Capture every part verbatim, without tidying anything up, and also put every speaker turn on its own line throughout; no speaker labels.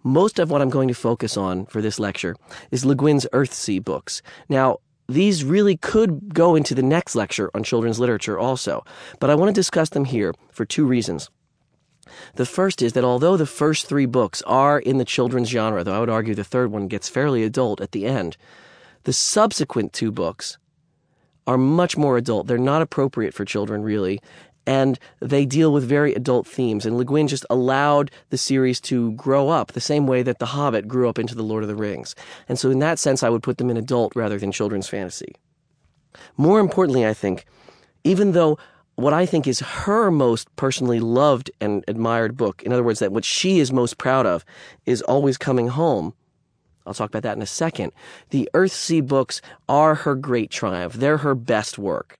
Most of what I'm going to focus on for this lecture is Le Guin's Earthsea books. Now, these really could go into the next lecture on children's literature also, but I want to discuss them here for two reasons. The first is that although the first three books are in the children's genre, though I would argue the third one gets fairly adult at the end, the subsequent two books are much more adult. They're not appropriate for children, really, and they deal with very adult themes. And Le Guin just allowed the series to grow up the same way that The Hobbit grew up into The Lord of the Rings. And so in that sense, I would put them in adult rather than children's fantasy. More importantly, I think, even though what I think is her most personally loved and admired book, in other words, that what she is most proud of, is Always Coming Home. I'll talk about that in a second. The Earthsea books are her great triumph. They're her best work.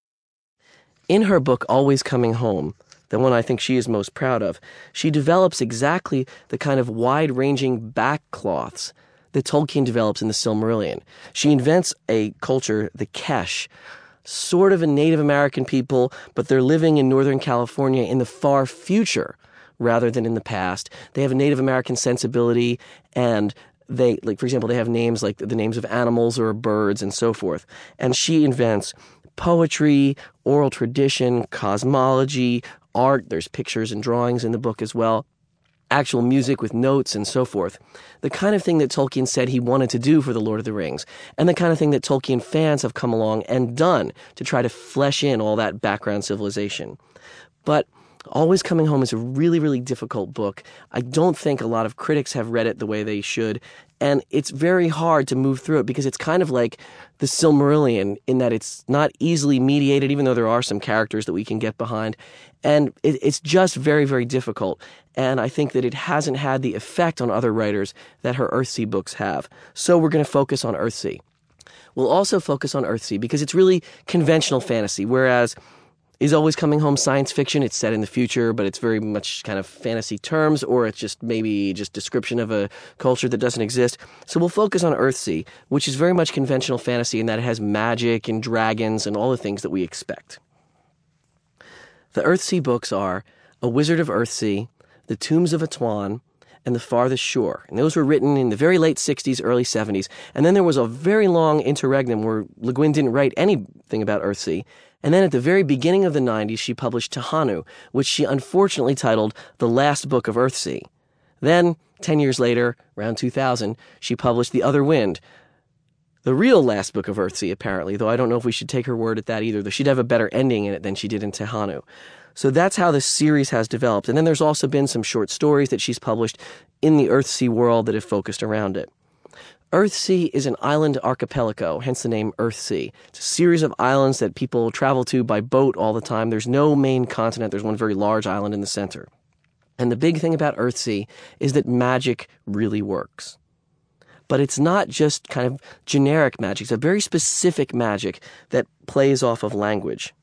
In her book, Always Coming Home, the one I think she is most proud of, she develops exactly the kind of wide-ranging backcloths that Tolkien develops in the Silmarillion. She invents a culture, the Kesh, sort of a Native American people, but they're living in Northern California in the far future rather than in the past. They have a Native American sensibility, and they, like, for example, they have names like the names of animals or birds and so forth. And she invents poetry, oral tradition, cosmology, art. There's pictures and drawings in the book as well. Actual music with notes and so forth. The kind of thing that Tolkien said he wanted to do for The Lord of the Rings, and the kind of thing that Tolkien fans have come along and done to try to flesh in all that background civilization. But Always Coming Home is a really, really difficult book. I don't think a lot of critics have read it the way they should, and it's very hard to move through it because it's kind of like the Silmarillion in that it's not easily mediated, even though there are some characters that we can get behind, and it, it's just very, very difficult. And I think that it hasn't had the effect on other writers that her Earthsea books have. So we're going to focus on Earthsea. We'll also focus on Earthsea because it's really conventional fantasy, whereas Is Always Coming Home science fiction? It's set in the future, but it's very much kind of fantasy terms, or it's just maybe just description of a culture that doesn't exist. So we'll focus on Earthsea, which is very much conventional fantasy in that it has magic and dragons and all the things that we expect. The Earthsea books are A Wizard of Earthsea, The Tombs of Atuan, and The Farthest Shore. And those were written in the very late sixties, early seventies. And then there was a very long interregnum where Le Guin didn't write anything about Earthsea. And then at the very beginning of the nineties, she published Tehanu, which she unfortunately titled The Last Book of Earthsea. Then, ten years later, around two thousand, she published The Other Wind, the real last book of Earthsea, apparently, though I don't know if we should take her word at that either, though she'd have a better ending in it than she did in Tehanu. So that's how this series has developed. And then there's also been some short stories that she's published in the Earthsea world that have focused around it. Earthsea is an island archipelago, hence the name Earthsea. It's a series of islands that people travel to by boat all the time. There's no main continent. There's one very large island in the center. And the big thing about Earthsea is that magic really works. But it's not just kind of generic magic. It's a very specific magic that plays off of language.